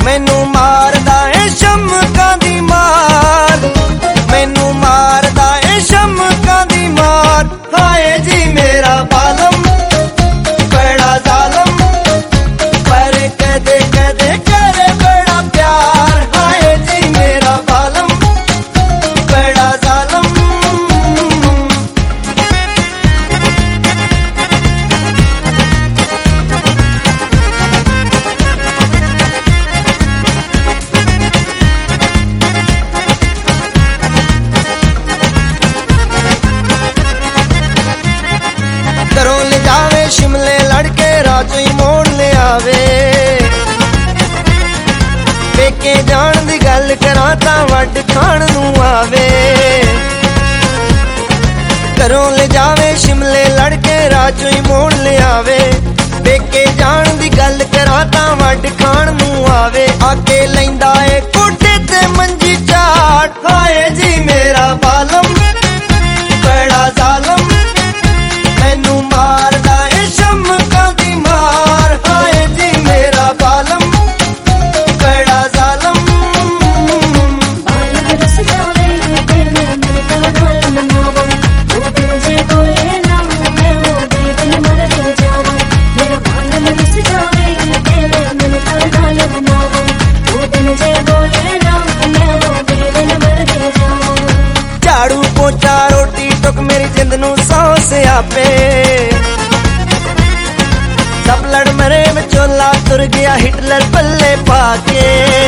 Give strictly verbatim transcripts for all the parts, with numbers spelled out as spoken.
मैनू मारदा ए शमकां दी मार, मैनू मारदा ए शमकां दी मार। हाय जी मेरा बालम बड़ा जालम, पर कदे कदे करे बड़ा प्यार। हाय जी मेरा बालम बड़ा जालम। घरों ले जावे शिमले लड़के राजू ही मोड़ ले आवे। पेके जान दी गल करां तां वड्ड खाण नूं आवे। घरों ले जावे शिमले लड़के राजू ही मोड़ ले आवे। पेके जान दी गल करां तां वड्ड खाण नूं आवे। आके लैंदा ए कोठे ते मंजी झाड़। हाय जी मेरा बालम बड़ा जालम, मैनू मारदा ए शमकां दी मार। हाय जी मेरा बालम बड़ा जालम। बालम रस जावे दिल मेरे का ढोल मनावा, वो दिल जे बोले ना मैं वो दिल मर जावा। मेरा बालम रस जावे दिल मेरे का ढोल मनावा, वो दिल जे बोले ना मैं वो दिल मर जावा। झाड़ू पोचा रोटी टुक मेरी जिंद नू सौ सियापे। सब लड़ मरे विचोला तुर गया हिटलर पल्ले पाके।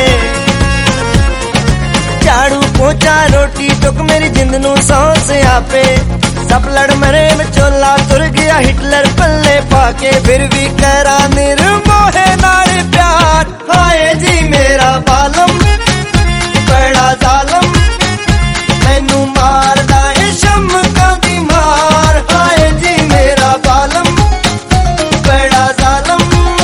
झाड़ू पोचा रोटी टुक मेरी जिंद नू सौ सियापे। सब लड़ मरे विचोला तुर गया हिटलर पल्ले पाके। फिर भी करा निर्मोहे नाल प्यार। हाय जी मेरा बालम बड़ा जालम, मैनू मारदा ए शमकां दी मार। हाय जी मेरा बालम बड़ा जालम।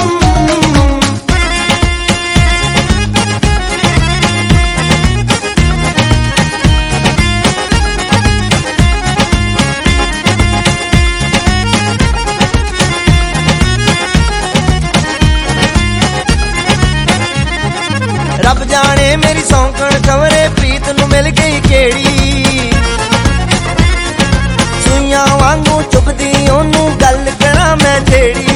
रब जाने मेरी सौंकण कवरे प्रीत नू मिल गई केड़ी। सुइयां वांगू चुभदी ओनू गल करा मैं जेड़ी।